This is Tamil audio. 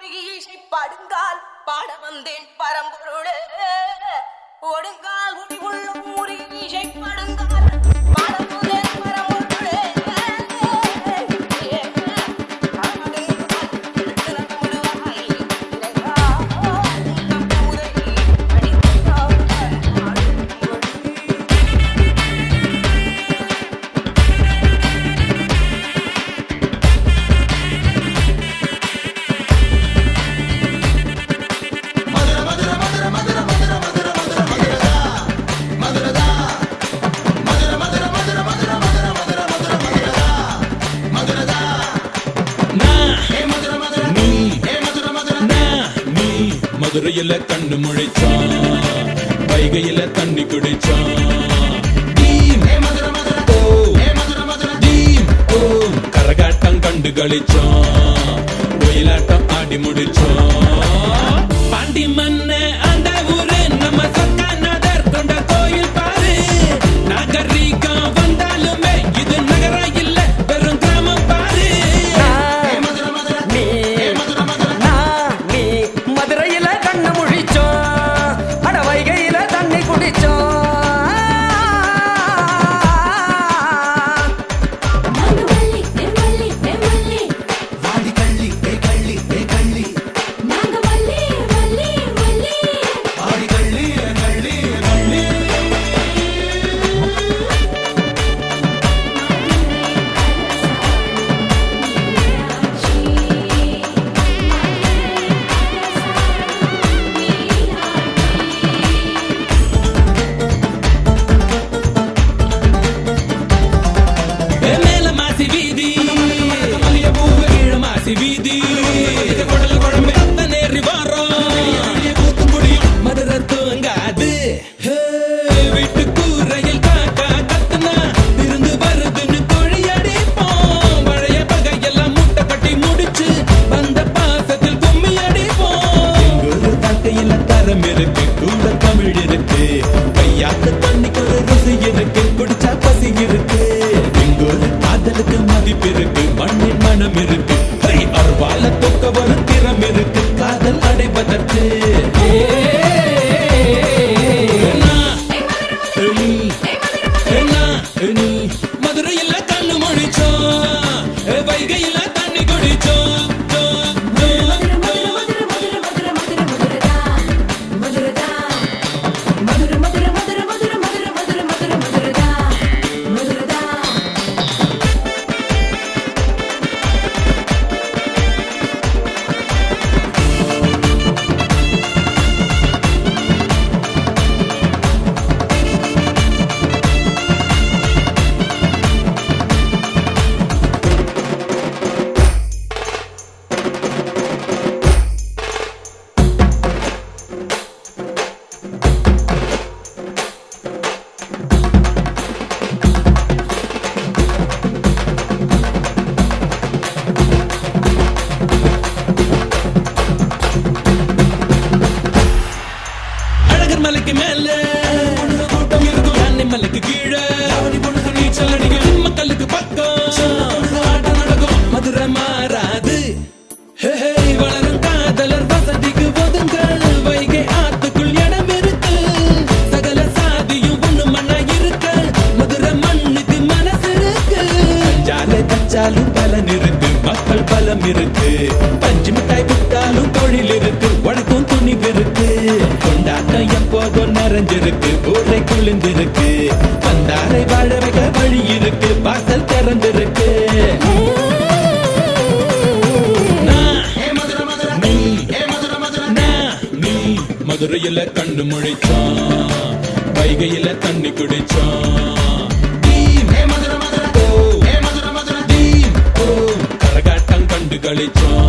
படுங்கால் பாட வந்தேன் பரம்பொருளே ஒடுங்கால் முடிவுள்ள முருகீசை படுங்கால் பாட வந்தேன் பரம்பொருளே மதுரையில கண்ணு முழிச்சான் வைகையில தண்ணி குடிச்சான் கரகாட்டம் கண்டு களிச்சான் ஒயிலாட்டம் ஆடி முடிச்சான் பாண்டி மன்ன அந்த ஊரு நம்ம சொக்கா நகர் கொண்ட கோயில் பாரு நாகரீகம் வந்தாலுமே இது நகரம் இல்ல வெறும் கிராமம் பாரு மதுரையில கண்ணு முழிச்சோம் அட வைகையில தண்ணி குடிச்சோம் வீதி குடல் குழம்பு அத்த நேரி வாரம் மதுரை தூங்காது வீட்டு கூரையில் காக்கா கத்துனா இருந்து வருதுன்னு தொழி அடிப்போம் பழைய பகையெல்லாம் முட்டை கட்டி முடிச்சு வந்த பாசத்தில் கும்மி அடிப்போம் எங்கூர் தாக்கையில தரம் இருக்கு கூட தமிழ் இருக்கு கையாத்து தண்ணிக்கு ஒரு ருசி இருக்கு குடிச்சா பசி இருக்கு எங்கூர் காதலுக்கு மதிப்பு இருக்கு மண்ணின் மனம் இருக்கு அருவால தொக்க ஒரு திறம் இருக்கு காதல் அடைவதற்கு மதுரையில கண்ணு முடிச்சோம் வைகையில தண்ணி குடிச்சோம் மலைக்கு மேல கூட்டம் இருக்கும் யானை மலைக்கு கீழே நீச்சல் அடிக்கும் மக்களுக்கு பக்கம் ஆட்டம் நடக்கும் மதுரை மாறாது வளரும் காதலர் வசதிக்கு ஒதுங்கள் வைகை ஆத்துக்குள் இடம் இருக்கு சகல சாதியும் ஒண்ணு மண்ணா இருக்கு மதுரை மண்ணுக்கு மனசு இருக்கு பஞ்சாலை தச்சாலும் பலன் இருக்கு மக்கள் பலம் இருக்கு பஞ்சு மிட்டாய் விட்டாலும் தொழில் இருக்கு உனக்கும் துணிவு இருக்கு கொண்டாட்டம் எப்போதும் நிறைஞ்சிருக்கு ஊரை குளிர்ந்திருக்கு வந்தாரை வாழ வைக்க வழி இருக்கு வாசல் திறந்திருக்கு மதுரையில கண்ணு முழிச்சான் வைகையில தண்ணி குடிச்சான் கரகாட்டம் கண்டு களிச்சான்